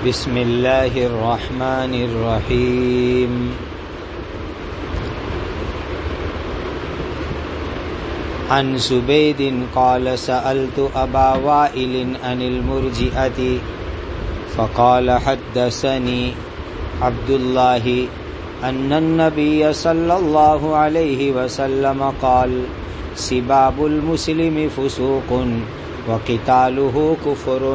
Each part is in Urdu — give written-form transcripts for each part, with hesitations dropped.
بسم اللہ الرحمن الرحیم۔ عن زبید قال سألت ابا وائل عن المرجئة فقال حدثني عبد الله ان النبي صلى الله عليه وسلم قال سباب المسلم فسوق وقتاله كفر۔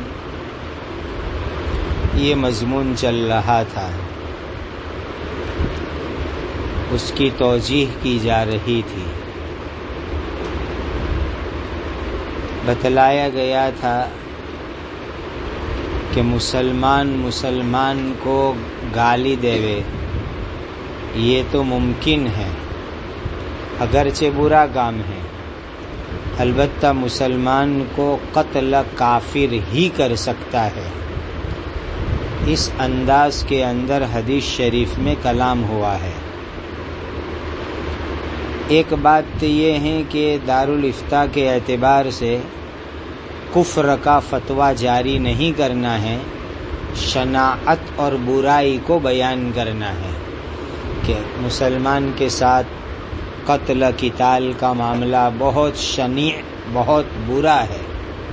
یہ مضمون چل رہا تھا، اس کی توضیح کی جا رہی تھی۔ بتلایا گیا تھا کہ مسلمان کو گالی دیوے یہ تو ممکن ہے، اگرچہ برا کام ہے، البتہ مسلمان کو قتل کافر ہی کر سکتا ہے۔ اس انداز کے اندر حدیث شریف میں کلام ہوا ہے۔ ایک بات تو یہ ہے کہ دارالافتاء کے اعتبار سے کفر کا فتویٰ جاری نہیں کرنا ہے، شناعت اور برائی کو بیان کرنا ہے کہ مسلمان کے ساتھ قتل قتال کا معاملہ بہت شنیع، بہت برا ہے،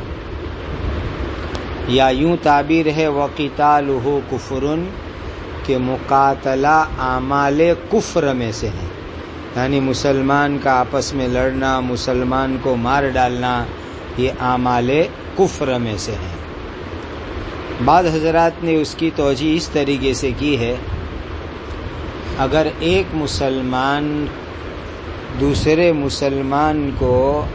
یا یوں تعبیر ہے وَقِتَالُهُ كُفْرٌ کہ مقاتلہ اعمال کفر میں سے ہے، یعنی مسلمان کا آپس میں لڑنا، مسلمان کو مار ڈالنا، یہ اعمال کفر میں سے ہے۔ بعض حضرات نے اس کی توجیہ اس طریقے سے کی ہے، اگر ایک مسلمان دوسرے مسلمان کو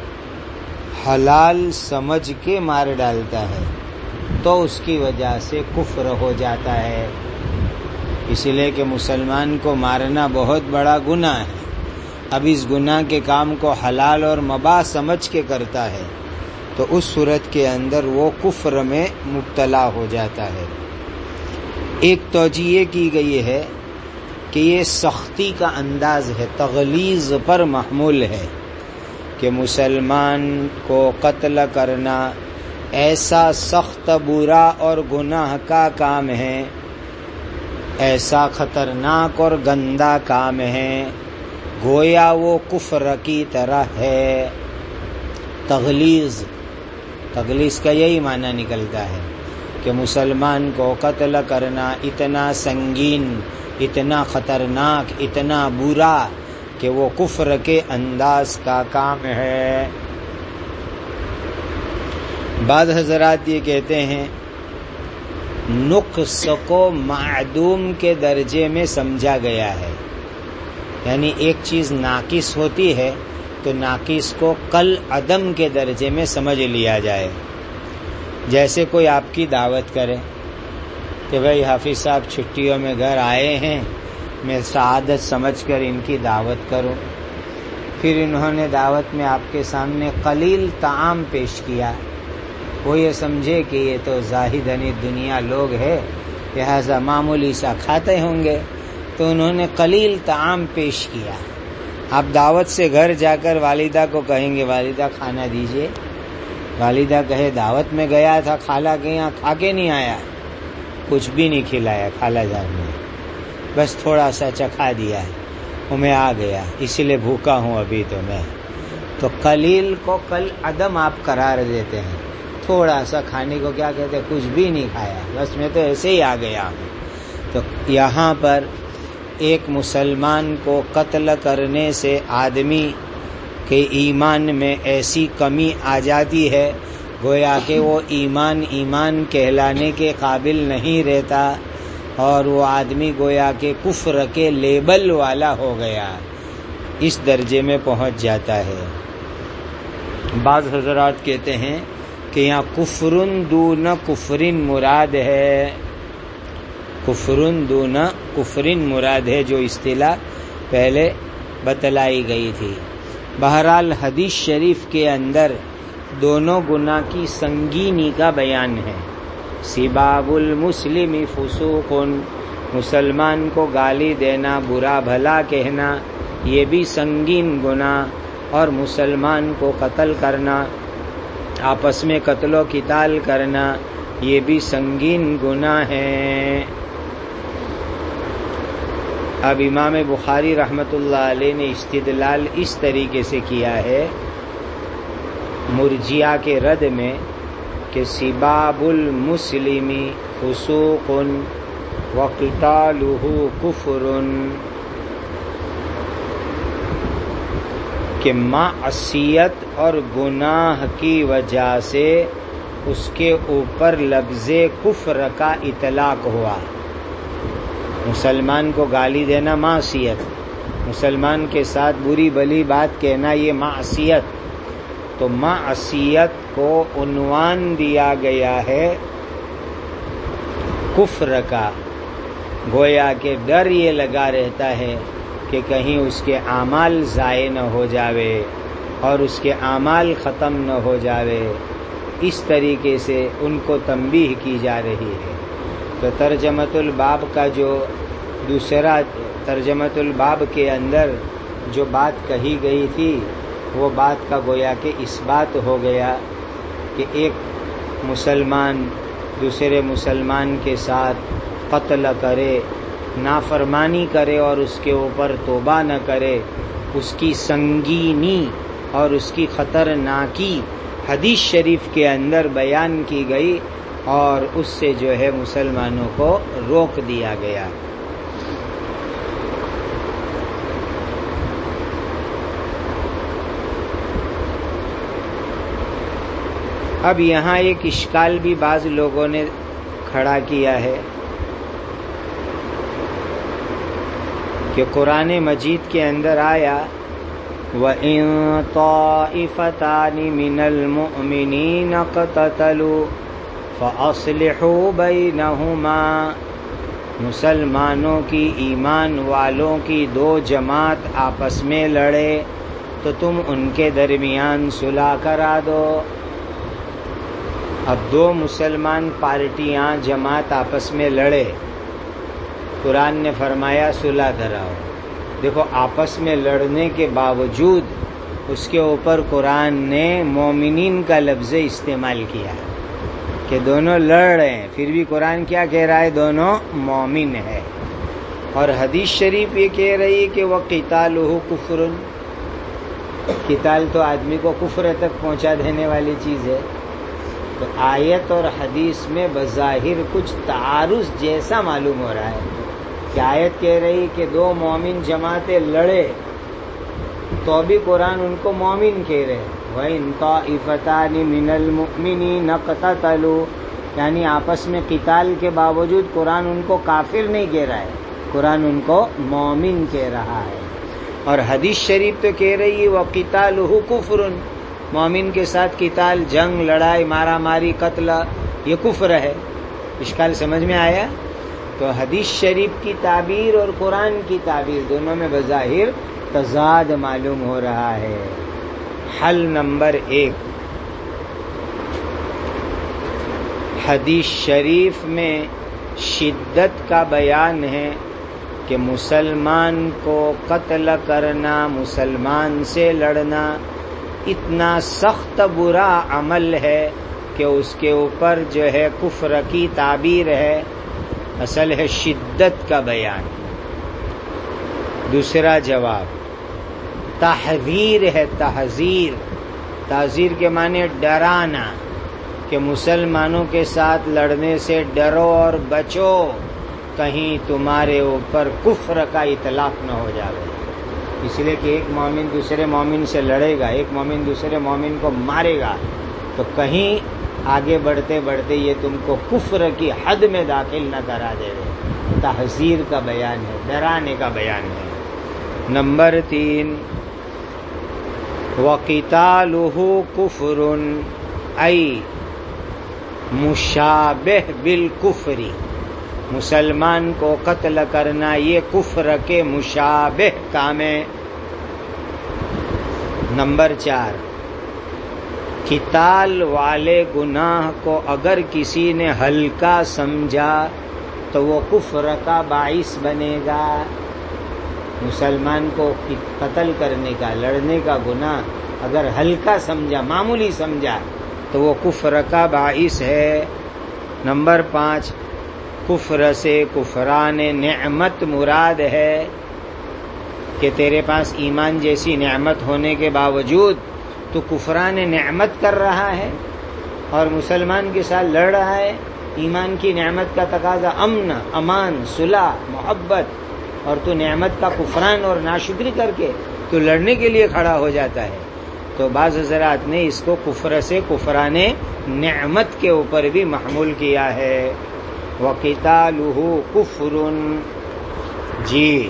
حلال سمجھ کے مار ڈالتا ہے تو اس کی وجہ سے کفر ہو جاتا ہے، اس لیے کہ مسلمان کو مارنا بہت بڑا گناہ ہے۔ اب اس گناہ کے کام کو حلال اور مباح سمجھ کے کرتا ہے تو اس صورت کے اندر وہ کفر میں مبتلا ہو جاتا ہے۔ ایک توجیہ یہ کی گئی ہے کہ یہ سختی کا انداز ہے، تغلیظ پر محمول ہے کہ مسلمان کو قتل کرنا ایسا سخت برا اور گناہ کا کام ہے، ایسا خطرناک اور گندا کام ہے، گویا وہ کفر کی طرح ہے۔ تغلیظ کا یہی معنی نکلتا ہے کہ مسلمان کو قتل کرنا اتنا سنگین، اتنا خطرناک، اتنا برا کہ وہ کفر کے انداز کا کام ہے۔ بعض حضرات یہ کہتے ہیں نقص کو معدوم کے درجے میں سمجھا گیا ہے، یعنی ایک چیز ناقص ہوتی ہے تو ناقص کو کل عدم کے درجے میں سمجھ لیا جائے۔ جیسے کوئی آپ کی دعوت کرے کہ بھائی حافظ صاحب چھٹیوں میں گھر آئے ہیں، میں سعادت سمجھ کر ان کی دعوت کروں، پھر انہوں نے دعوت میں آپ کے سامنے قلیل طعام پیش کیا، وہ یہ سمجھے کہ یہ تو زاہدنی دنیا لوگ ہیں، لہذا معمولی سا کھاتے ہوں گے، تو انہوں نے قلیل طعام پیش کیا۔ آپ دعوت سے گھر جا کر والدہ کو کہیں گے والدہ کھانا دیجئے، والدہ کہے دعوت میں گیا تھا خالہ کے یہاں، کھا کے نہیں آیا، کچھ بھی نہیں کھلایا خالہ جان نے، بس تھوڑا سا چکھا دیا ہے، وہ میں آ گیا اس لیے بھوکا ہوں ابھی تو قلیل کو کل عدم آپ قرار دیتے ہیں، تھوڑا سا کھانے کو کیا کہتے ہیں، کچھ بھی نہیں کھایا، بس میں تو ایسے ہی آ گیا ہوں۔ تو یہاں پر ایک مسلمان کو قتل کرنے سے آدمی کے ایمان میں ایسی کمی آ جاتی ہے گویا کہ وہ ایمان کہلانے کے قابل نہیں رہتا، اور وہ آدمی گویا کہ کفر کے لیبل والا ہو گیا، اس درجے میں پہنچ جاتا ہے۔ بعض حضرات کہتے ہیں کہ یہاں کفرن دون کفرن مراد ہے، کفرن دون کفرن مراد ہے، جو اصطلاح پہلے بتلائی گئی تھی۔ بہرحال حدیث شریف کے اندر دونوں گناہ کی سنگینی کا بیان ہے۔ سباب المسلم فسوق، مسلمان کو گالی دینا، برا بھلا کہنا، یہ بھی سنگین گناہ، اور مسلمان کو قتل کرنا، آپس میں قتل و قتال کرنا، یہ بھی سنگین گناہ ہے۔ اب امام بخاری رحمۃ اللہ علیہ نے استدلال اس طریقے سے کیا ہے مرجیہ کے رد میں کہ سباب المسلم فسوق وقتالہ کفر، کہ معصیت اور گناہ کی وجہ سے اس کے اوپر لفظ کفر کا اطلاق ہوا۔ مسلمان کو گالی دینا معصیت، مسلمان کے ساتھ بری بھلی بات کہنا یہ معصیت، تو معصیت کو عنوان دیا گیا ہے کفر کا، گویا کہ ڈر یہ لگا رہتا ہے کہ کہیں اس کے اعمال ضائع نہ ہو جاوے اور اس کے اعمال ختم نہ ہو جاوے، اس طریقے سے ان کو تنبیہ کی جا رہی ہے۔ تو ترجمۃ الباب کا جو دوسرا ترجمۃ الباب کے اندر جو بات کہی گئی تھی وہ بات کا گویا کہ اس بات ہو گیا کہ ایک مسلمان دوسرے مسلمان کے ساتھ قتل کرے، نافرمانی کرے اور اس کے اوپر توبہ نہ کرے، اس کی سنگینی اور اس کی خطرناکی حدیث شریف کے اندر بیان کی گئی اور اس سے جو ہے مسلمانوں کو روک دیا گیا۔ اب یہاں ایک اشکال بھی بعض لوگوں نے کھڑا کیا ہے کہ قرآن مجید کے اندر آیا وَإِن طَائِفَتَانِ مِنَ الْمُؤْمِنِينَ اقْتَتَلُوا فَأَصْلِحُوا بَيْنَهُمَا، مسلمانوں کی ایمان والوں کی دو جماعت آپس میں لڑے تو تم ان کے درمیان صلح کرا دو۔ اب دو مسلمان پارٹیاں جماعت آپس میں لڑے، قرآن نے فرمایا صلح کراؤ۔ دیکھو آپس میں لڑنے کے باوجود اس کے اوپر قرآن نے مومنین کا لفظ استعمال کیا کہ دونوں لڑ رہے ہیں، پھر بھی قرآن کیا کہہ رہا ہے؟ دونوں مومن ہے۔ اور حدیث شریف یہ کہہ رہی کہ وَقِتَالُهُ کُفْرٌ، قتال تو آدمی کو کفر تک پہنچا دینے والی چیز ہے۔ تو آیت اور حدیث میں بظاہر کچھ تعارض جیسا معلوم ہو رہا ہے کہ آیت کہہ رہی کہ دو مومن جماعتیں لڑے تو بھی قرآن ان کو مومن کہہ رہے، وَإِن طَائِفَتَانِ مِنَ الْمُؤْمِنِينَ اقْتَتَلُوا، یعنی آپس میں قتال کے باوجود قرآن ان کو کافر نہیں کہہ رہا ہے، قرآن ان کو مومن کہہ رہا ہے۔ اور حدیث شریف تو کہہ رہی ہے وَقِتَالُهُ کُفْرٌ، مومن کے ساتھ قتال، جنگ، لڑائی، مارا ماری، قتل، یہ کفر ہے۔ اشکال سمجھ میں آیا؟ تو حدیث شریف کی تعبیر اور قرآن کی تعبیر دونوں میں بظاہر تضاد معلوم ہو رہا ہے۔ حل نمبر 1، حدیث شریف میں شدت کا بیان ہے کہ مسلمان کو قتل کرنا، مسلمان سے لڑنا اتنا سخت برا عمل ہے کہ اس کے اوپر جو ہے کفر کی تعبیر ہے، اصل ہے شدت کا بیان۔ دوسرا جواب تحذیر ہے، تحذیر، تحذیر کے معنی ڈرانا، کہ مسلمانوں کے ساتھ لڑنے سے ڈرو اور بچو، کہیں تمہارے اوپر کفر کا اطلاق نہ ہو جائے۔ اس لیے کہ ایک مومن دوسرے مومن سے لڑے گا، ایک مومن دوسرے مومن کو مارے گا، تو کہیں آگے بڑھتے بڑھتے یہ تم کو کفر کی حد میں داخل نہ کرا دے۔ تحذیر کا بیان ہے، ڈرانے کا بیان ہے۔ نمبر 3، وَقِتَالُهُ كُفْرٌ أي مشابہ بالکفر، مسلمان کو قتل کرنا یہ کفر کے مشابہ کام ہے۔ نمبر 4، قتال والے گناہ کو اگر کسی نے ہلکا سمجھا تو وہ کفر کا باعث بنے گا۔ مسلمان کو قتل کرنے کا، لڑنے کا گناہ اگر ہلکا سمجھا، معمولی سمجھا، تو وہ کفر کا باعث ہے۔ نمبر 5 کفر سے کفران نعمت مراد ہے کہ تیرے پاس ایمان جیسی نعمت ہونے کے باوجود تو کفران نعمت کر رہا ہے اور مسلمان کے ساتھ لڑ رہا ہے. ایمان کی نعمت کا تقاضا امن، امان، صلح، محبت، اور تو نعمت کا کفران اور ناشکری کر کے تو لڑنے کے لیے کھڑا ہو جاتا ہے. تو بعض حضرات نے اس کو کفر سے کفران نعمت کے اوپر بھی محمول کیا ہے. وَقِتَالُهُ كُفْرٌ. جی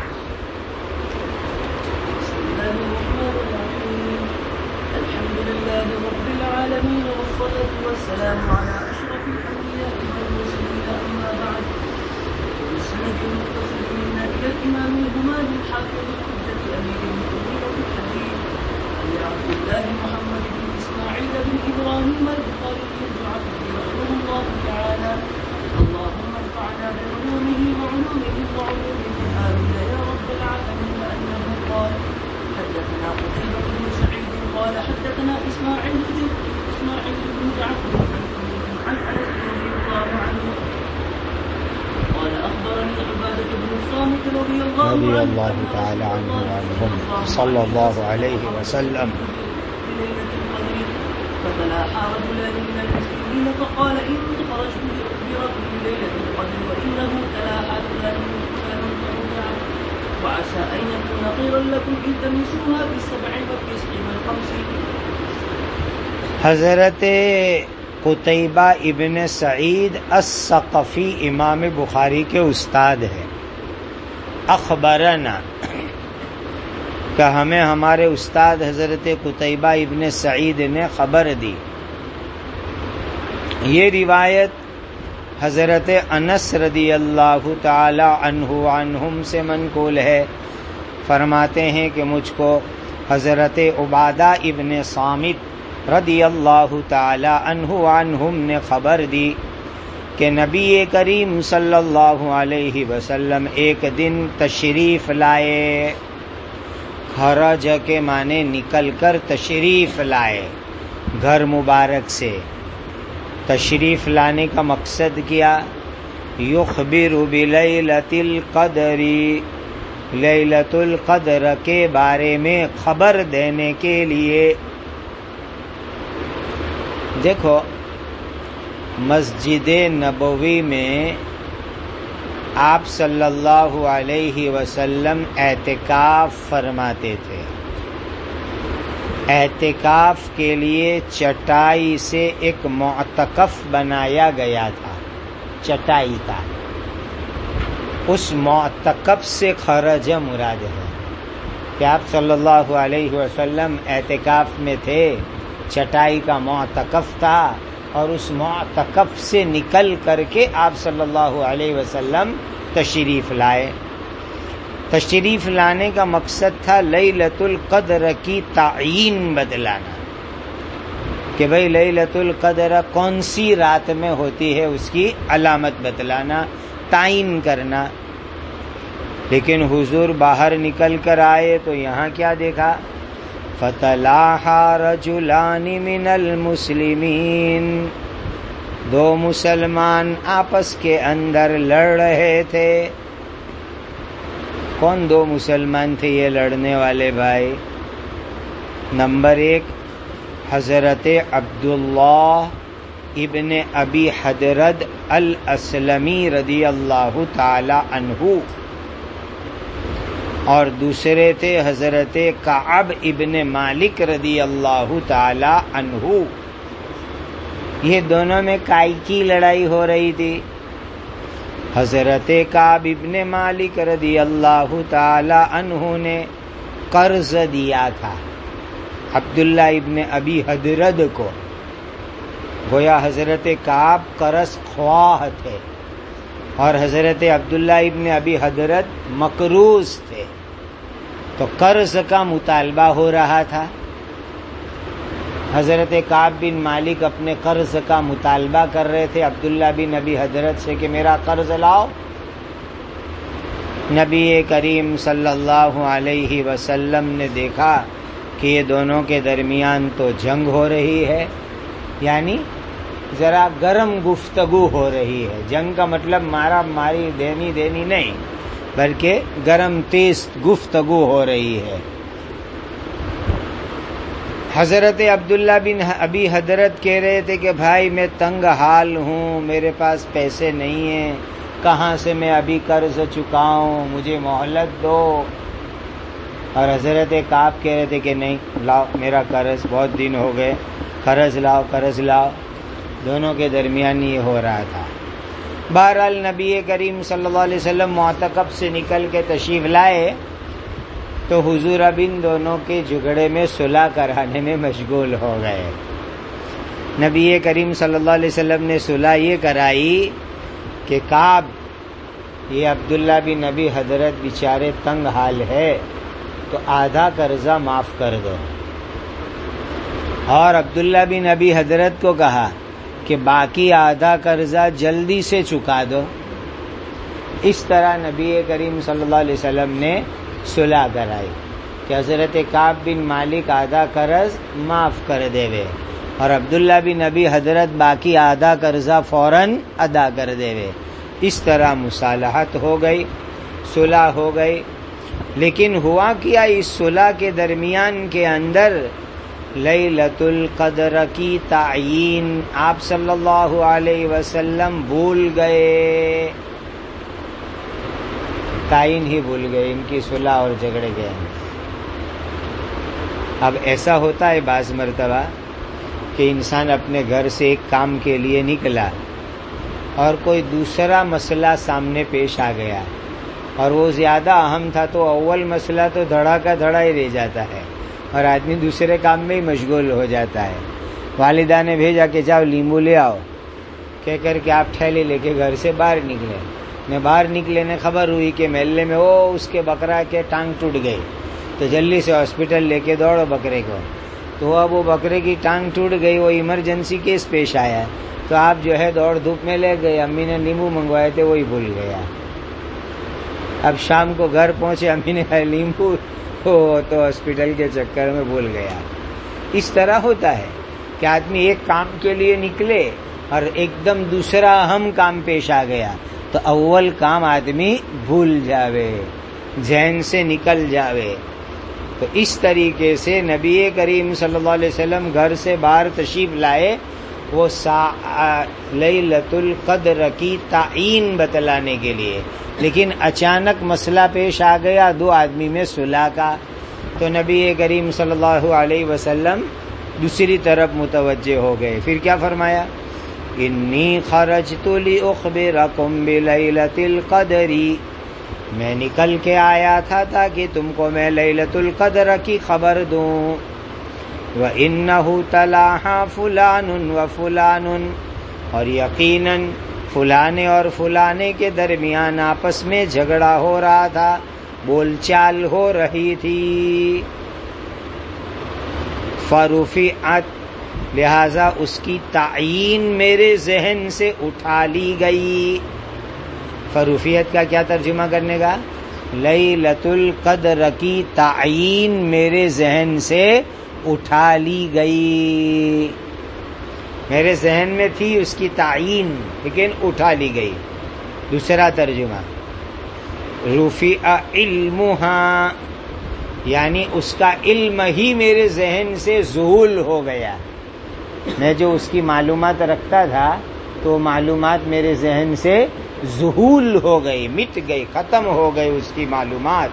والسلام على أشرف الأنبياء والمرسلين أما بعد. وبالسند المتصل منا إلى الإمام الهمام الحافظ الحجة أمير المؤمنين في الحديث أبي عبد الله محمد بن إسماعيل بن إبراهيم البخاري الجعفري رحمه الله تعالى. اللهم انفعنا بعلومه وعلومه وعلومه آمين يا رب العالمين. أنه قال حدثنا قتيبة بن سعيد قال حدثنا إسماعيل بن جعفر عن أنس رضي الله عنه قال أخبرني عبادة بن الصامت رضي الله تعالى عنه وعنهم صلى الله عليه وسلم بليلة القدر فتلاحى رجلان من المسلمين فقال إني خرجت لأخبركم بليلة القدر وإنه تلاحى فلان فرجع وعسى أن يكون خيرا لكم إن تمسوها بالسبع والتسع والخمس. حضرت قتیبہ ابن سعید الثقفی امام بخاری کے استاد ہیں. اخبرنا کہ ہمیں ہمارے استاد حضرت قتیبہ ابن سعید نے خبر دی. یہ روایت حضرت انس رضی اللہ تعالی عنہ عنہم سے منقول ہے. فرماتے ہیں کہ مجھ کو حضرت عبادہ ابن صامت رضی اللہ تعالی عنہ عنہم نے خبر دی کہ نبی کریم صلی اللہ علیہ وسلم ایک دن تشریف لائے. خرج کے معنی نکل کر تشریف لائے، گھر مبارک سے تشریف لانے کا مقصد کیا؟ یخبر بلیلۃ القدر، لیلۃ القدر کے بارے میں خبر دینے کے لیے. دیکھو مسجد نبوی میں آپ صلی اللہ علیہ وسلم اعتکاف فرماتے تھے. اعتکاف کے لیے چٹائی سے ایک معتکف بنایا گیا تھا، چٹائی کا. اس معتکف سے خرج مراد ہے کہ آپ صلی اللہ علیہ وسلم اعتکاف میں تھے، چٹائی کا معتکف تھا، اور اس معتکف سے نکل کر کے آپ صلی اللہ علیہ وسلم تشریف لائے. تشریف لانے کا مقصد تھا لیلۃ القدر کی تعیین بتلانا کہ بھئی لیلۃ القدر کون سی رات میں ہوتی ہے، اس کی علامت بتلانا، تعیین کرنا. لیکن حضور باہر نکل کر آئے تو یہاں کیا دیکھا؟ فَتَلَاحَى رَجُلَانِ مِنَ الْمُسْلِمِينَ. دو مسلمان آپس کے اندر لڑ رہے تھے. کون دو مسلمان تھے یہ لڑنے والے بھائی؟ نمبر 1 حضرت عبداللہ ابن ابی حدرد الاسلمی رضی اللہ تعالی عنہ، اور دوسرے تھے حضرت کعب ابن مالک رضی اللہ تعالی عنہ. یہ دونوں میں کائی کی لڑائی ہو رہی تھی؟ حضرت کعب ابن مالک رضی اللہ تعالی عنہ نے قرض دیا تھا عبداللہ ابن ابی حدرد کو. گویا حضرت کعب قرض خواہ تھے اور حضرت عبداللہ ابن ابی حدرد مقروض تھے، تو قرض کا مطالبہ ہو رہا تھا. حضرت کعب بن مالک اپنے قرض کا مطالبہ کر رہے تھے عبداللہ بن ابی حدرد سے کہ میرا قرض لاؤ. نبی کریم صلی اللہ علیہ وسلم نے دیکھا کہ یہ دونوں کے درمیان تو جنگ ہو رہی ہے، یعنی ذرا گرم گفتگو ہو رہی ہے. جنگ کا مطلب مارا ماری دینی نہیں، بلکہ گرم تیز گفتگو ہو رہی ہے. حضرت عبداللہ بن ابی حضرت کہہ رہے تھے کہ بھائی میں تنگ حال ہوں، میرے پاس پیسے نہیں ہیں، کہاں سے میں ابھی قرض چکاؤں، مجھے مہلت دو. اور حضرت کعب کہہ رہے تھے کہ نہیں، لاؤ میرا قرض، بہت دن ہو گئے، قرض لاؤ. دونوں کے درمیان یہ ہو رہا تھا. بہرحال نبی کریم صلی اللہ علیہ وسلم معتکف سے نکل کے تشریف لائے تو حضور اب ان دونوں کے جھگڑے میں صلح کرانے میں مشغول ہو گئے. نبی کریم صلی اللہ علیہ وسلم نے صلح یہ کرائی کہ کعب، یہ عبداللہ بن ابی حضرت بیچارے تنگ حال ہے تو آدھا قرضہ معاف کر دو. اور عبداللہ بن ابی حضرت کو کہا کہ باقی آدھا قرضہ جلدی سے چکا دو. اس طرح نبی کریم صلی اللہ علیہ وسلم نے صلح کرائی کہ حضرت کعب بن مالک آدھا قرض معاف کر دے وے اور عبداللہ بن ابی حضرت باقی آدھا قرضہ فوراً ادا کر دے وے. اس طرح مصالحت ہو گئی، صلح ہو گئی. لیکن ہوا کیا، اس صلح کے درمیان کے اندر لیلۃ القدر کی تعیین آپ صلی اللہ علیہ وسلم بھول گئے، تعین ہی بھول گئے ان کی صلح اور جھگڑے گئے. اب ایسا ہوتا ہے بعض مرتبہ کہ انسان اپنے گھر سے ایک کام کے لیے نکلا اور کوئی دوسرا مسئلہ سامنے پیش آ گیا اور وہ زیادہ اہم تھا تو اول مسئلہ تو دھڑا کا دھڑا ہی رہ جاتا ہے اور آدمی دوسرے کام میں ہی مشغول ہو جاتا ہے. والدہ نے بھیجا کہ جاؤ لیمبو لے آؤ، کہہ کر کے آپ ٹھیلے لے کے گھر سے باہر نکلے. باہر نکلے نے خبر ہوئی کہ محلے میں اس کے بکرا کے ٹانگ ٹوٹ گئی تو جلدی سے ہاسپٹل لے کے دوڑو بکرے کو. تو اب وہ بکرے کی ٹانگ ٹوٹ گئی، وہ ایمرجنسی کیس پیش آیا تو آپ جو ہے دوڑ دھوپ میں لے گئے. امی نے لیمبو منگوائے تھے وہی بھول گیا. اب شام کو گھر پہنچے، امی نے کہا لیمبو تو ہاسپٹل کے چکر میں بھول گیا. اس طرح ہوتا ہے کہ آدمی ایک کام کے لیے نکلے اور ایک دم دوسرا اہم کام پیش آ گیا تو اول کام آدمی بھول جاوے، ذہن سے نکل جاوے. تو اس طریقے سے نبی کریم صلی اللہ علیہ وسلم گھر سے باہر تشریف لائے وہ لیلۃ القدر کی تعین بتلانے کے لیے، لیکن اچانک مسئلہ پیش آ گیا دو آدمی میں صلح کا. تو نبی کریم صلی اللہ علیہ وسلم دوسری طرف متوجہ ہو گئے. پھر کیا فرمایا؟ انی خرجت لاخبرکم بلیلۃ القدر، میں نکل کے آیا تھا تاکہ تم کو میں لیلۃ القدر کی خبر دوں. وَإِنَّهُ تَلَاحَا فُلَانٌ وَفُلَانٌ، اور یقیناً فلانے اور فلانے کے درمیان آپس میں جھگڑا ہو رہا تھا، بول چال ہو رہی تھی. فَرُفِعَتْ، لہذا اس کی تعیین میرے ذہن سے اٹھا لی گئی. فرفیت کا کیا ترجمہ کرنے کا؟ لیلۃ القدر کی تعیین میرے ذہن سے اٹھا لی گئی. میرے ذہن میں تھی اس کی تعیین لیکن اٹھا لی گئی. دوسرا ترجمہ رفع علمها، یعنی اس کا علم ہی میرے ذہن سے ذہول ہو گیا. میں جو اس کی معلومات رکھتا تھا تو معلومات میرے ذہن سے ذہول ہو گئی، مٹ گئی، ختم ہو گئی اس کی معلومات.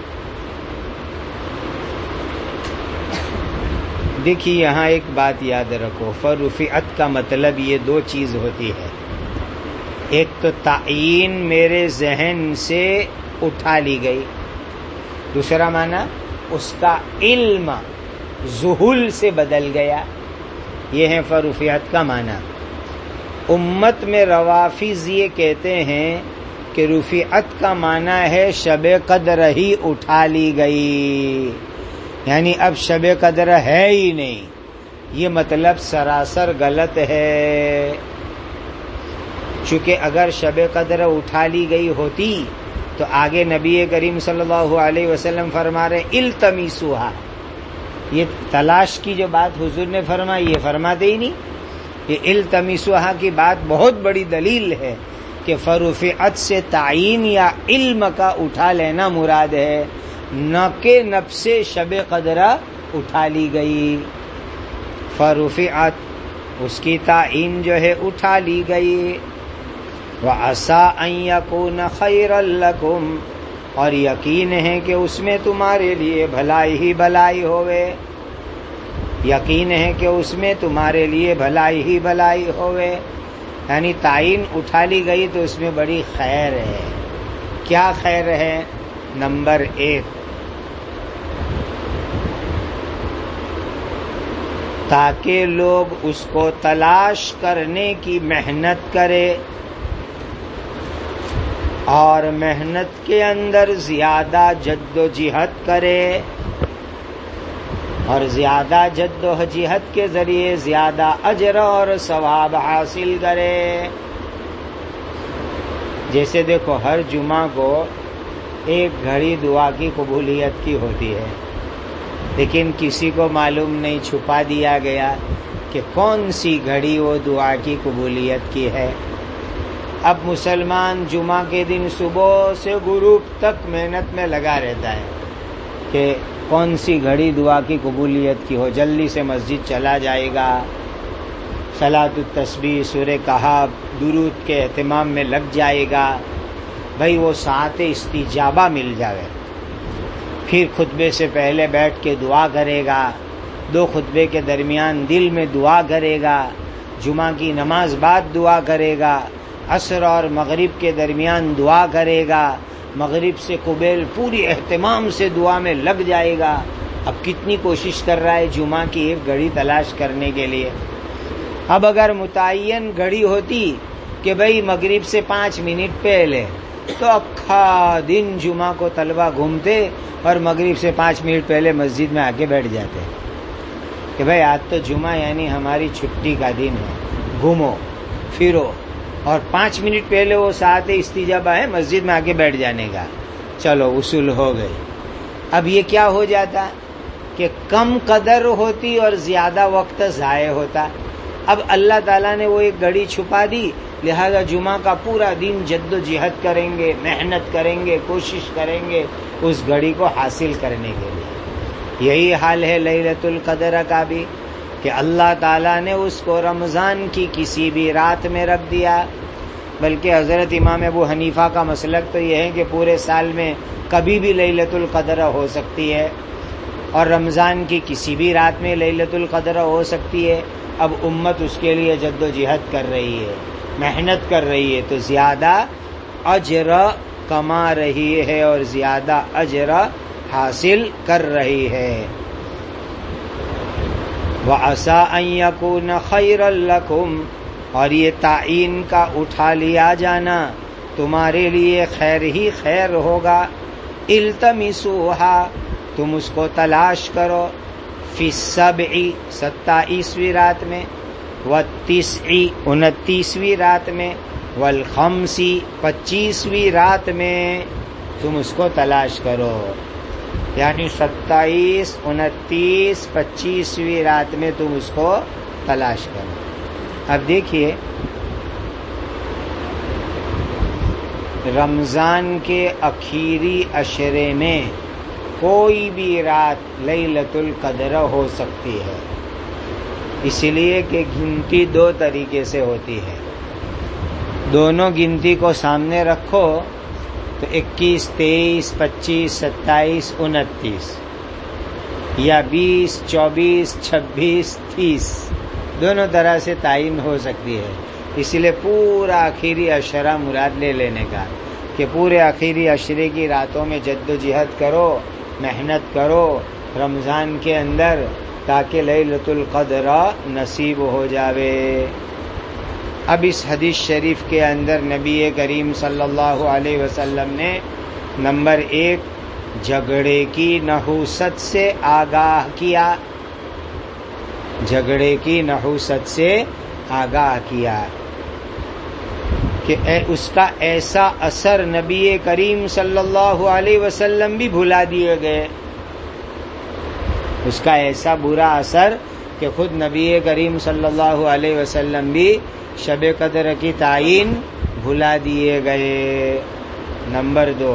دیکھیے یہاں ایک بات یاد رکھو، فرفعت کا مطلب یہ دو چیز ہوتی ہے. ایک تو تعیین میرے ذہن سے اٹھا لی گئی، دوسرا معنی اس کا علم ذہول سے بدل گیا. یہ ہے فرفعت کا معنی. امت میں روافض یہ کہتے ہیں کہ رفعت کا معنی ہے شب قدر ہی اٹھا لی گئی، یعنی اب شب قدر ہے ہی نہیں. یہ مطلب سراسر غلط ہے، چونکہ اگر شب قدر اٹھا لی گئی ہوتی تو آگے نبی کریم صلی اللہ علیہ وسلم فرما رہے التمیسوها، یہ تلاش کی جو بات حضور نے فرمائی یہ فرماتے ہی نہیں. یہ التمسوها کی بات بہت بڑی دلیل ہے کہ فرفعت سے تعین یا علم کا اٹھا لینا مراد ہے، نہ کہ نفس شب قدرہ اٹھا لی گئی۔ فرفعت اس کی تعین جو ہے اٹھا لی گئی۔ وَعَسَىٰ أَن يَكُونَ خَيْرًا لَكُمْ، اور یقین ہے کہ اس میں تمہارے لیے بھلائی ہی بھلائی ہوئے، یقین ہے کہ اس میں تمہارے لیے بھلائی ہی بھلائی ہوئے، یعنی تعین اٹھا لی گئی تو اس میں بڑی خیر ہے۔ کیا خیر ہے؟ نمبر 1، تاکہ لوگ اس کو تلاش کرنے کی محنت کرے، اور محنت کے اندر زیادہ جد و جہد کرے، اور زیادہ جد و جہد کے ذریعے زیادہ اجر اور ثواب حاصل کرے۔ جیسے دیکھو ہر جمعہ کو ایک گھڑی دعا کی قبولیت کی ہوتی ہے، لیکن کسی کو معلوم نہیں، چھپا دیا گیا کہ کون سی گھڑی وہ دعا کی قبولیت کی ہے۔ اب مسلمان جمعہ کے دن صبح سے غروب تک محنت میں لگا رہتا ہے کہ کون سی گھڑی دعا کی قبولیت کی ہو، جلدی سے مسجد چلا جائے گا، صلاۃ التسبیح، سورہ کہف، درود کے اہتمام میں لگ جائے گا، بھائی وہ ساعت استجابہ مل جائے۔ پھر خطبے سے پہلے بیٹھ کے دعا کرے گا، 2 خطبے کے درمیان دل میں دعا کرے گا، جمعہ کی نماز بعد دعا کرے گا، عصر اور مغرب کے درمیان دعا کرے گا، مغرب سے قبیل پوری اہتمام سے دعا میں لگ جائے گا۔ اب کتنی کوشش کر رہا ہے جمعہ کی ایک گھڑی تلاش کرنے کے لیے۔ اب اگر متعین گھڑی ہوتی کہ بھئی مغرب سے 5 منٹ پہلے، تو اکھا دن جمعہ کو طلبہ گھومتے اور مغرب سے 5 منٹ پہلے مسجد میں آ کے بیٹھ جاتے کہ بھئی آج تو جمعہ یعنی ہماری چھٹی کا دن ہے، گھومو پھرو، اور 5 منٹ پہلے وہ ساعت استجابہ ہے مسجد میں آ کے بیٹھ جانے کا، چلو اصول ہو گئی۔ اب یہ کیا ہو جاتا کہ کم قدر ہوتی اور زیادہ وقت ضائع ہوتا۔ اب اللہ تعالیٰ نے وہ ایک گھڑی چھپا دی، لہذا جمعہ کا پورا دن جد و جہد کریں گے، محنت کریں گے، کوشش کریں گے اس گھڑی کو حاصل کرنے کے لیے۔ یہی حال ہے لیلۃ القدر کا بھی، کہ اللہ تعالیٰ نے اس کو رمضان کی کسی بھی رات میں رکھ دیا، بلکہ حضرت امام ابو حنیفہ کا مسلک تو یہ ہے کہ پورے سال میں کبھی بھی لیلۃ القدر ہو سکتی ہے، اور رمضان کی کسی بھی رات میں لیلۃ القدر ہو سکتی ہے۔ اب امت اس کے لیے جد و جہد کر رہی ہے، محنت کر رہی ہے، تو زیادہ اجر کما رہی ہے اور زیادہ اجر حاصل کر رہی ہے۔ وَعَسَىٰ أَن يَكُونَ خَيْرًا لَكُمْ، اور یہ تعین کا اٹھا لیا جانا تمہارے لیے خیر ہی خیر ہوگا۔ التمسوها، تم اس کو تلاش کرو، فی السبع 27ویں رات میں، والتسع 29ویں رات میں، والخمس 25ویں رات میں تم اس کو تلاش کرو، یعنی 27، 29، 25ویں رات میں تم اس کو تلاش کرو۔ اب دیکھیے رمضان کے اخیری عشرے میں کوئی بھی رات لیلۃ القدر ہو سکتی ہے، اس لیے کہ گنتی 2 طریقے سے ہوتی ہے۔ دونوں گنتی کو سامنے رکھو تو 21، 23، 25، 27، 29، یا 20، 24، 26، 30 دونوں طرح سے تعین ہو سکتی ہے۔ اس لیے پورا آخری عشرہ مراد لے لینے کا کہ پورے آخری عشرے کی راتوں میں جد و جہد کرو، محنت کرو رمضان کے اندر، تاکہ لیلۃ القدر نصیب ہو جاوے۔ اب اس حدیث شریف کے اندر نبی کریم صلی اللہ علیہ وسلم نے نمبر 1 جھگڑے کی نحوست سے آگاہ کیا، جھگڑے کی نحوست سے آگاہ کیا کہ اس کا ایسا اثر نبی کریم صلی اللہ علیہ وسلم بھی بھلا دیے گئے، اس کا ایسا برا اثر کہ خود نبی کریم صلی اللہ علیہ وسلم بھی شب قدر کی تعین بھلا دیے گئے۔ نمبر 2،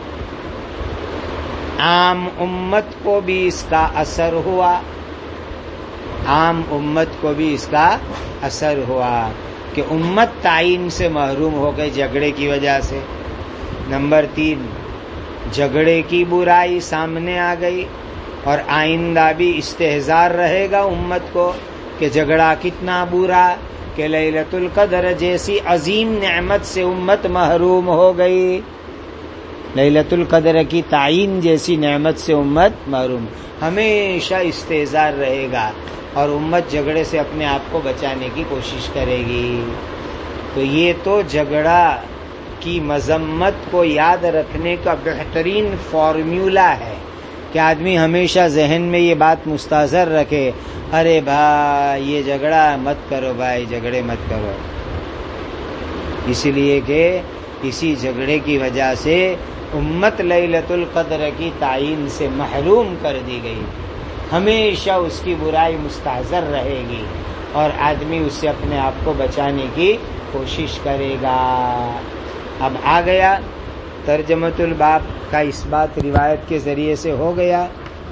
عام امت کو بھی اس کا اثر ہوا، عام امت کو بھی اس کا اثر ہوا کہ امت تعین سے محروم ہو گئی جھگڑے کی وجہ سے۔ نمبر 3، جھگڑے کی برائی سامنے آ گئی اور آئندہ بھی استحضار رہے گا امت کو کہ جھگڑا کتنا برا کہ لیلۃ القدر جیسی عظیم نعمت سے امت محروم ہو گئی، لیلۃ القدر کی تعین جیسی نعمت سے امت محروم، ہمیشہ استحضار رہے گا اور امت جھگڑے سے اپنے آپ کو بچانے کی کوشش کرے گی۔ تو یہ تو جھگڑا کی مذمت کو یاد رکھنے کا بہترین فارمولا ہے کہ آدمی ہمیشہ ذہن میں یہ بات مستحضر رکھے، ارے بھائی یہ جھگڑا مت کرو، بھائی جھگڑے مت کرو، اس لیے کہ اسی جھگڑے کی وجہ سے امت لیلۃ القدر کی تعین سے محروم کر دی گئی، ہمیشہ اس کی برائی مستحضر رہے گی اور آدمی اس سے اپنے آپ کو بچانے کی کوشش کرے گا۔ اب آ گیا ترجمۃ الباب کا اس بات روایت کے ذریعے سے ہو گیا۔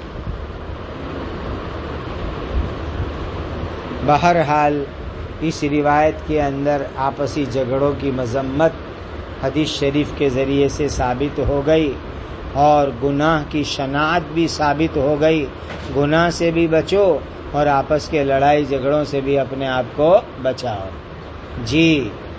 بہرحال اس روایت کے اندر آپسی جھگڑوں کی مذمت حدیث شریف کے ذریعے سے ثابت ہو گئی اور گناہ کی شناعت بھی ثابت ہو گئی، گناہ سے بھی بچو اور آپس کے لڑائی جھگڑوں سے بھی اپنے آپ کو بچاؤ۔ جی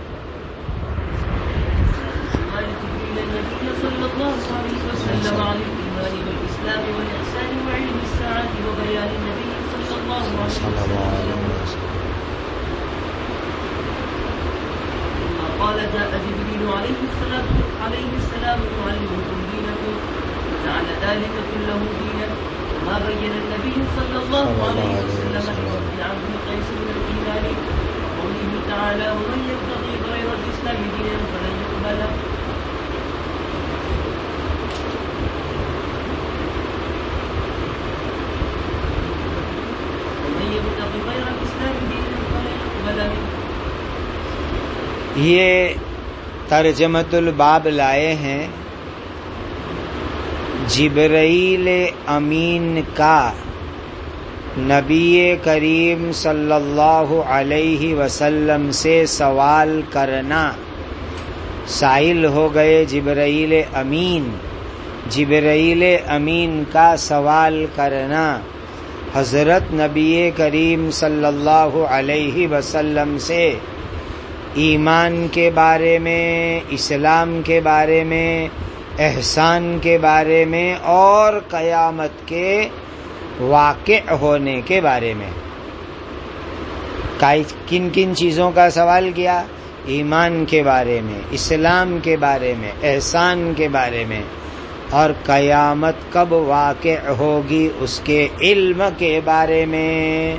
قال جاء جبريل عليه السلام يعلمكم دينكم وجعل ذلك كله دينا، وما بين النبي صلى الله عليه وسلم لرب عبد قيس من الإيمان وقوله تعالى ومن يبتغي غير الإسلام دينا فلن يقبل یہ ترجمۃ الباب لائے ہیں جبرائیل امین کا نبی کریم صلی اللہ علیہ وسلم سے سوال کرنا۔ سائل ہو گئے جبرائیل امین، جبرائیل امین کا سوال کرنا حضرت نبی کریم صلی اللہ علیہ وسلم سے ایمان کے بارے میں، اسلام کے بارے میں، احسان کے بارے میں اور قیامت کے واقع ہونے کے بارے میں۔ کن کن چیزوں کا سوال کیا؟ ایمان کے بارے میں، اسلام کے بارے میں، احسان کے بارے میں اور قیامت کب واقع ہوگی اس کے علم کے بارے میں۔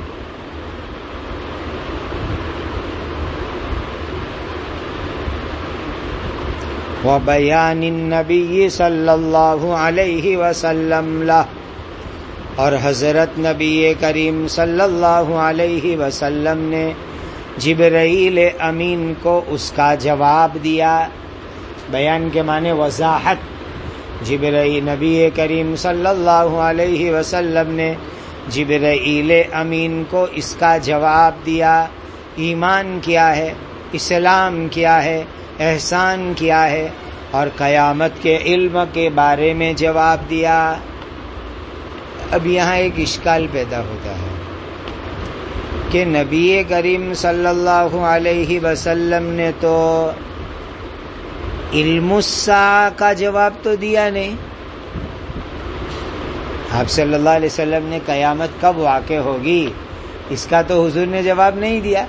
وَبَيَانِ النَّبِيِّ صلی اللہ علیہ وسلم لہ، اور حضرت نبی کریم صلی اللہ علیہ وسلم نے جبرائیل امین کو اس کا جواب دیا۔ بیان کے معنی وضاحت۔ جبرائیل نبی کریم صلی اللہ علیہ وسلم نے جبرائیل امین کو اس کا جواب دیا، ایمان کیا ہے، اسلام کیا ہے، احسان کیا ہے اور قیامت کے علم کے بارے میں جواب دیا۔ اب یہاں ایک اشکال پیدا ہوتا ہے کہ نبی کریم صلی اللہ علیہ وسلم نے تو علم الساعہ کا جواب تو دیا نہیں، آپ صلی اللہ علیہ وسلم نے قیامت کب واقع ہوگی اس کا تو حضور نے جواب نہیں دیا۔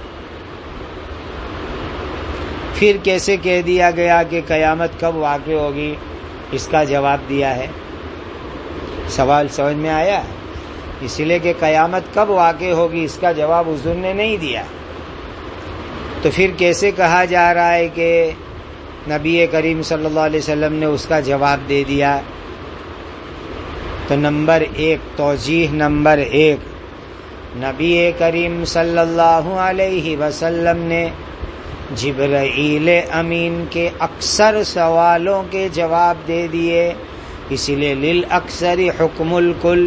پھر کیسے کہہ دیا گیا کہ قیامت کب واقع ہوگی اس کا جواب دیا ہے؟ سوال سمجھ میں آیا؟ اس لیے کہ قیامت کب واقع ہوگی اس کا جواب حضور نے نہیں دیا، تو پھر کیسے کہا جا رہا ہے کہ نبی کریم صلی اللہ علیہ وسلم نے اس کا جواب دے دیا؟ تو نمبر ایک، توجیہ نمبر ایک، نبی کریم صلی اللہ علیہ وسلم نے جبرائیل امین کے اکثر سوالوں کے جواب دے دیے، اسی لیے للاکثر حکم الکل،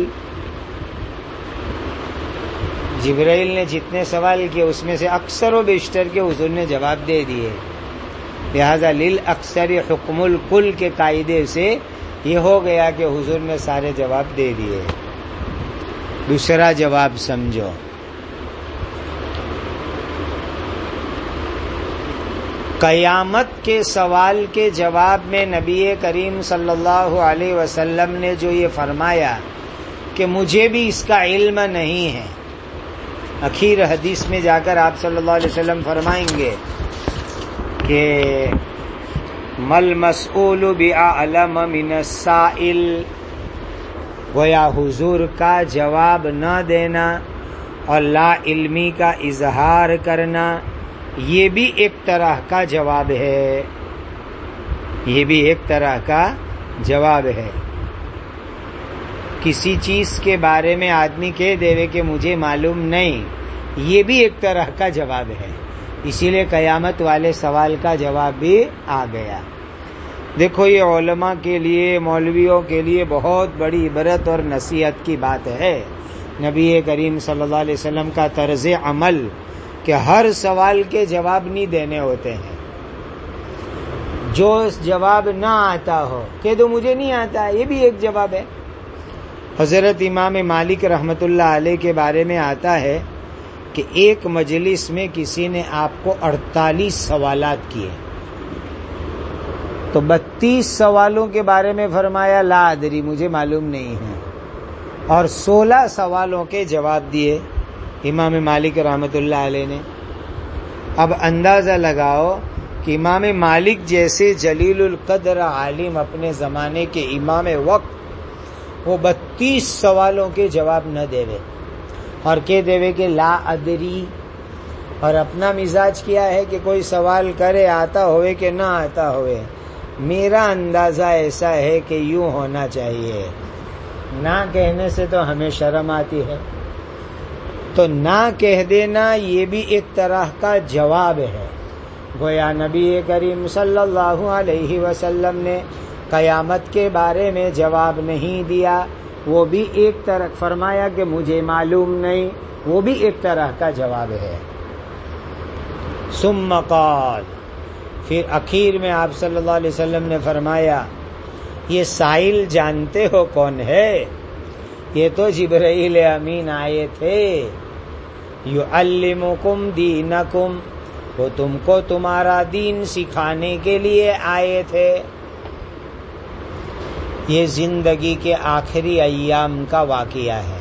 جبرائیل نے جتنے سوال کیے اس میں سے اکثر و بیشتر کے حضور نے جواب دے دیے، لہذا للاکثر حکم الکل کے قاعدے سے یہ ہو گیا کہ حضور نے سارے جواب دے دیے۔ دوسرا جواب سمجھو، قیامت کے سوال کے جواب میں نبی کریم صلی اللہ علیہ وسلم نے جو یہ فرمایا کہ مجھے بھی اس کا علم نہیں ہے، اخیر حدیث میں جا کر آپ صلی اللہ علیہ وسلم فرمائیں گے کہ مل مسئول بأعلم من السائل، گویا حضور کا جواب نہ دینا اور لا علمی کا اظہار کرنا یہ بھی ایک طرح کا جواب ہے، یہ بھی ایک طرح کا جواب ہے۔ کسی چیز کے بارے میں آدمی کہہ دے کہ مجھے معلوم نہیں، یہ بھی ایک طرح کا جواب ہے، اسی لیے قیامت والے سوال کا جواب بھی آ گیا۔ دیکھو یہ علماء کے لیے، مولویوں کے لیے بہت بڑی عبرت اور نصیحت کی بات ہے، نبی کریم صلی اللہ علیہ وسلم کا طرز عمل کہ ہر سوال کے جواب نہیں دینے ہوتے ہیں، جو جواب نہ آتا ہو کہہ دو مجھے نہیں آتا، یہ بھی ایک جواب ہے۔ حضرت امام مالک رحمۃ اللہ علیہ کے بارے میں آتا ہے کہ ایک مجلس میں کسی نے آپ کو 48 سوالات کیے، تو 32 سوالوں کے بارے میں فرمایا لا ادری، مجھے معلوم نہیں ہے، اور 16 سوالوں کے جواب دیے امام مالک رحمۃ اللہ علیہ نے۔ اب اندازہ لگاؤ کہ امام مالک جیسے جلیل القدر عالم اپنے زمانے کے امام وقت وہ 32 سوالوں کے جواب نہ دیوے اور کہہ دیوے کہ لا ادری، اور اپنا مزاج کیا ہے کہ کوئی سوال کرے آتا ہوئے کہ نہ آتا ہوئے، میرا اندازہ ایسا ہے کہ یوں ہونا چاہیے، نہ کہنے سے تو ہمیں شرم آتی ہے، تو نہ کہہ دینا یہ بھی ایک طرح کا جواب ہے۔ گویا نبی کریم صلی اللہ علیہ وسلم نے قیامت کے بارے میں جواب نہیں دیا، وہ بھی ایک طرح فرمایا کہ مجھے معلوم نہیں، وہ بھی ایک طرح کا جواب ہے۔ ثم قال، پھر اخیر میں آپ صلی اللہ علیہ وسلم نے فرمایا یہ سائل جانتے ہو کون ہے؟ یہ تو جبرائیل امین آئے تھے، یعلمکم دینکم، وہ تم کو تمہارا دین سکھانے کے لیے آئے تھے۔ یہ زندگی کے آخری ایام کا واقعہ ہے۔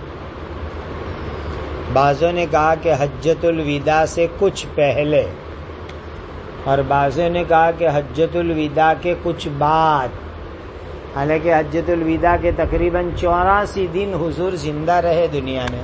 بعضوں نے کہا کہ حجۃ الوداع سے کچھ پہلے، اور بعضوں نے کہا کہ حجۃ الوداع کے کچھ بعد، حالانکہ حجۃ الوداع کے تقریباً 84 دن حضور زندہ رہے دنیا میں۔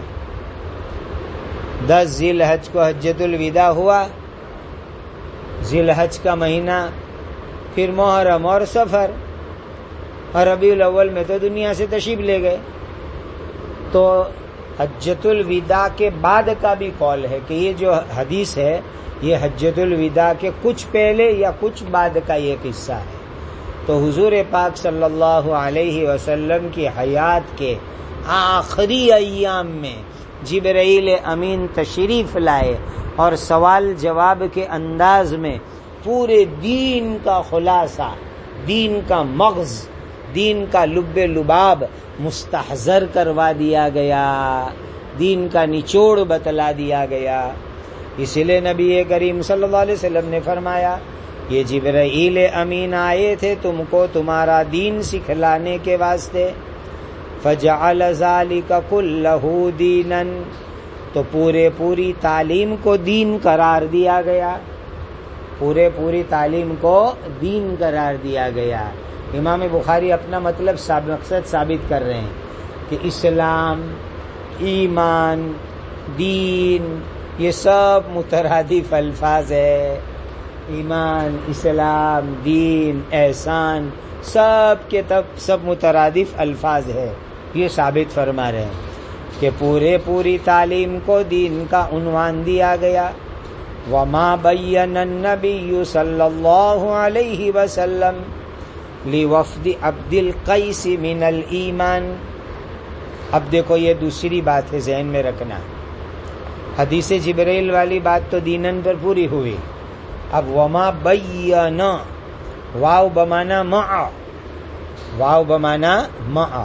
10 ذی الحج کو حجۃ الوداع ہوا، ذی الحج کا مہینہ، پھر محرم اور سفر، اور ربیع الاول میں تو دنیا سے تشریف لے گئے۔ تو حجۃ الوداع کے بعد کا بھی قول ہے کہ یہ جو حدیث ہے یہ حجۃ الوداع کے کچھ پہلے یا کچھ بعد کا یہ قصہ ہے۔ تو حضور پاک صلی اللہ علیہ وسلم کی حیات کے آخری ایام میں جبرائیل امین تشریف لائے اور سوال جواب کے انداز میں پورے دین کا خلاصہ، دین کا مغز، دین کا لب لباب مستحضر کروا دیا گیا، دین کا نچوڑ بتلا دیا گیا۔ اسی لیے نبی کریم صلی اللہ علیہ وسلم نے فرمایا یہ جبرائیل امین آئے تھے تم کو تمہارا دین سکھلانے کے واسطے، فجعل ذلک کلہ دینا، تو پوری تعلیم کو دین قرار دیا گیا، پوری تعلیم کو دین قرار دیا گیا۔ امام بخاری اپنا مقصد ثابت کر رہے ہیں کہ اسلام، ایمان، دین یہ سب مترادف الفاظ ہے، ایمان، اسلام، دین، احسان سب کے سب مترادف الفاظ ہے، یہ ثابت فرما رہے ہیں۔ کہ پوری تعلیم کو دین کا عنوان دیا گیا. وما بین النبی صلی اللہ علیہ وسلم لوفد عبد القیس من الایمان. اب دیکھو یہ دوسری بات ہے ذہن میں رکھنا. حدیث جبرائیل والی بات تو دینن پر پوری ہوئی. اب وما بین، واو بمانا مع، واو بمانا مع،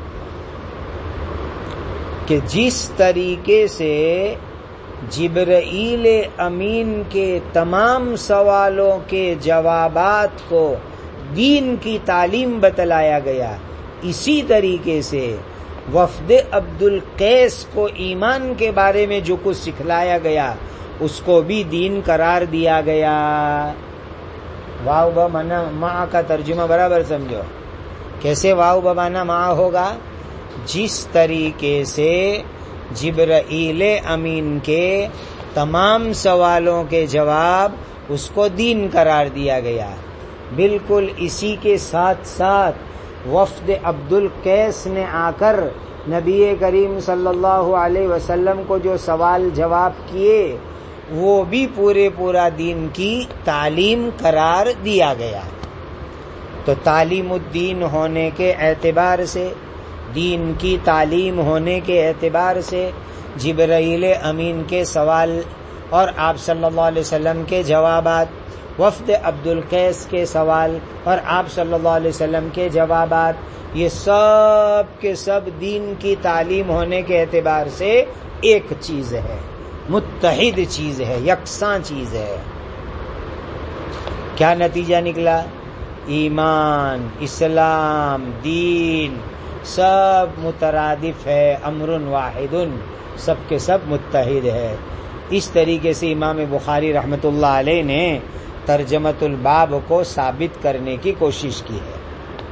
کہ جس طریقے سے جبرائیل امین کے تمام سوالوں کے جوابات کو دین کی تعلیم بتلایا گیا، اسی طریقے سے وفد عبد القیس کو ایمان کے بارے میں جو کچھ سکھلایا گیا اس کو بھی دین قرار دیا گیا. واو بمانا مع کا ترجمہ برابر سمجھو. کیسے واو بمانا مع ہوگا؟ جس طریقے سے جبرائیل امین کے تمام سوالوں کے جواب اس کو دین قرار دیا گیا، بالکل اسی کے ساتھ ساتھ وفد عبد القیس نے آ کر نبی کریم صلی اللہ علیہ وسلم کو جو سوال جواب کیے وہ بھی پورا دین کی تعلیم قرار دیا گیا. تو تعلیم الدین ہونے کے اعتبار سے، دین کی تعلیم ہونے کے اعتبار سے جبرائیل امین کے سوال اور آپ صلی اللہ علیہ وسلم کے جوابات، وفد عبد القیس کے سوال اور آپ صلی اللہ علیہ وسلم کے جوابات، یہ سب کے سب دین کی تعلیم ہونے کے اعتبار سے ایک چیز ہے، متحد چیز ہے، یکساں چیز ہے. کیا نتیجہ نکلا؟ ایمان، اسلام، دین سب مترادف ہے، امر واحد، سب کے سب متحد ہے. اس طریقے سے امام بخاری رحمۃ اللہ علیہ نے ترجمۃ الباب کو ثابت کرنے کی کوشش کی ہے.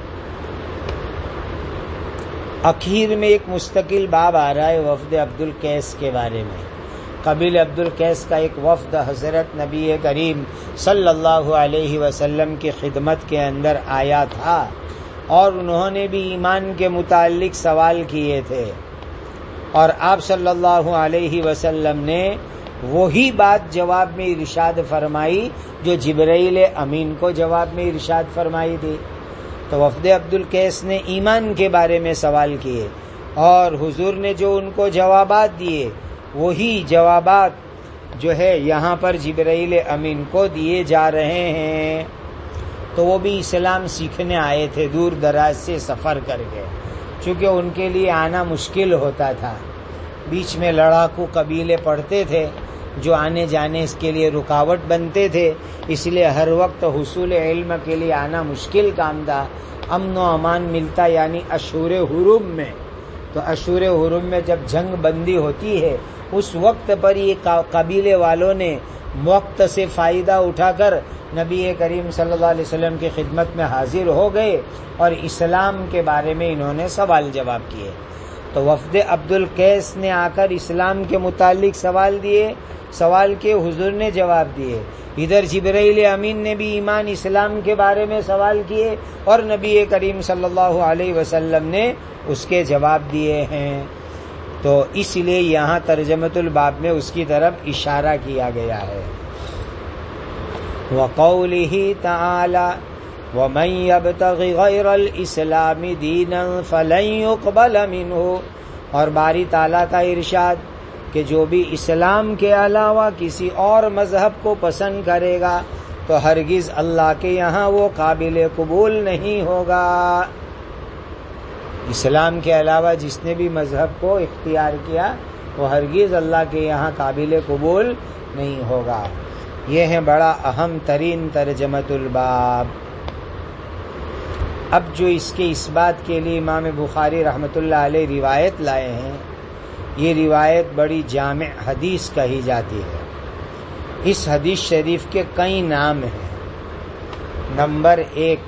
اخیر میں ایک مستقل باب آ رہا ہے وفد عبد القیس کے بارے میں. قبیل عبد القیس کا ایک وفد حضرت نبی کریم صلی اللہ علیہ وسلم کی خدمت کے اندر آیا تھا اور انہوں نے بھی ایمان کے متعلق سوال کیے تھے، اور آپ صلی اللہ علیہ وسلم نے وہی بات جواب میں ارشاد فرمائی جو جبرائیل امین کو جواب میں ارشاد فرمائی تھی. تو وفد عبد القیس نے ایمان کے بارے میں سوال کیے اور حضور نے جو ان کو جوابات دیے وہی جوابات جو ہے یہاں پر جبرائیل امین کو دیے جا رہے ہیں. تو وہ بھی اسلام سیکھنے آئے تھے دور دراز سے سفر کر کے، چونکہ ان کے لیے آنا مشکل ہوتا تھا. بیچ میں لڑاکو قبیلے پڑتے تھے جو آنے جانے اس کے لیے رکاوٹ بنتے تھے، اس لیے ہر وقت حصول علم کے لیے آنا مشکل کام تھا. امن و امان ملتا یعنی اشہر حرم میں. تو اشہر حرم میں جب جنگ بندی ہوتی ہے اس وقت پر یہ قبیلے والوں نے وقت سے فائدہ اٹھا کر نبی کریم صلی اللہ علیہ وسلم کی خدمت میں حاضر ہو گئے اور اسلام کے بارے میں انہوں نے سوال جواب کیے. تو وفد عبد القیس نے آ کر اسلام کے متعلق سوال کے حضور نے جواب دیے. ادھر جبرائیل امین نے بھی ایمان اسلام کے بارے میں سوال کیے اور نبی کریم صلی اللہ علیہ وسلم نے اس کے جواب دیے ہیں. تو اس لیے یہاں ترجمۃ الباب میں اس کی طرف اشارہ کیا گیا ہے. وَقَوْلِهِ تَعَالَى وَمَنْ يَبْتَغِ غَيْرَ الْإِسْلَامِ دِينًا فَلَنْ يُقْبَلَ مِنْهُ، اور باری تعالیٰ کا ارشاد کہ جو بھی اسلام کے علاوہ کسی اور مذہب کو پسند کرے گا تو ہرگز اللہ کے یہاں وہ قابل قبول نہیں ہوگا. اسلام کے علاوہ جس نے بھی مذہب کو اختیار کیا وہ ہرگز اللہ کے یہاں قابل قبول نہیں ہوگا. یہ ہے بڑا اہم ترین ترجمۃ الباب. اب جو اس کے اس بات کے لیے امام بخاری رحمۃ اللہ علیہ روایت لائے ہیں، یہ روایت بڑی جامع حدیث کہی جاتی ہے. اس حدیث شریف کے کئی نام ہیں. نمبر 1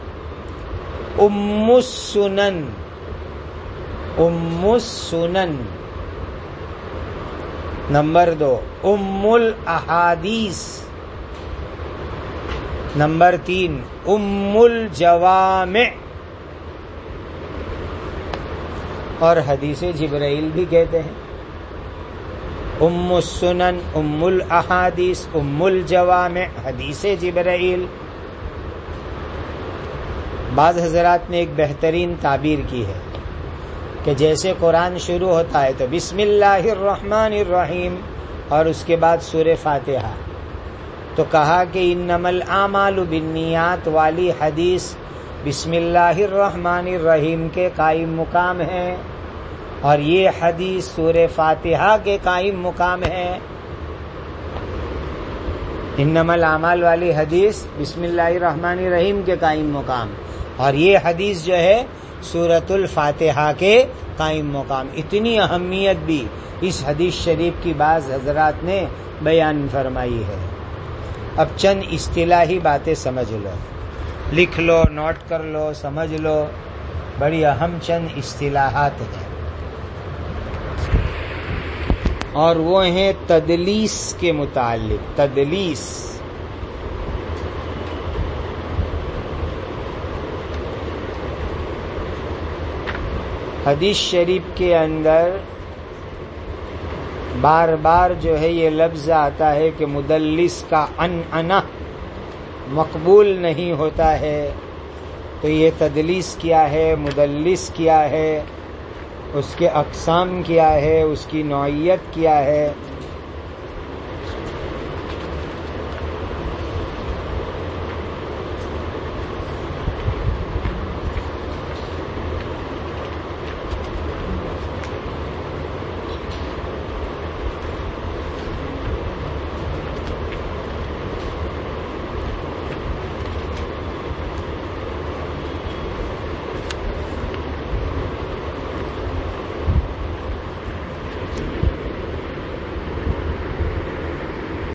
ام السنن، ام السنن. نمبر 2 ام الاحادیث. نمبر 3 ام الجوامع. اور حدیث جبرائیل بھی کہتے ہیں. ام السنن، ام الاحادیث، ام الجوامع، حدیث جبرائیل. بعض حضرات نے ایک بہترین تعبیر کی ہے کہ جیسے قرآن شروع ہوتا ہے تو بسم اللہ الرحمن الرحیم اور اس کے بعد سورہ فاتحہ، تو کہا کہ انما الاعمال بالنیات والی حدیث بسم اللہ الرحمن الرحیم کے قائم مقام ہے، اور یہ حدیث سورہ فاتحہ کے قائم مقام ہے. انما الاعمال والی حدیث بسم اللہ الرحمن الرحیم کے قائم مقام، اور یہ حدیث جو ہے سورۃ الفاتحہ کے قائم مقام. اتنی اہمیت بھی اس حدیث شریف کی بعض حضرات نے بیان فرمائی ہے. اب چند اصطلاحی باتیں سمجھ لو، لکھ لو، نوٹ کر لو، سمجھ لو. بڑی اہم چند اصطلاحات ہیں، اور وہ ہیں تدلیس کے متعلق. تدلیس حدیث شریف کے اندر بار بار جو ہے یہ لفظ آتا ہے کہ مدلس کا عنعنہ مقبول نہیں ہوتا ہے. تو یہ تدلیس کیا ہے، مدلس کیا ہے، اس کے اقسام کیا ہے، اس کی نوعیت کیا ہے،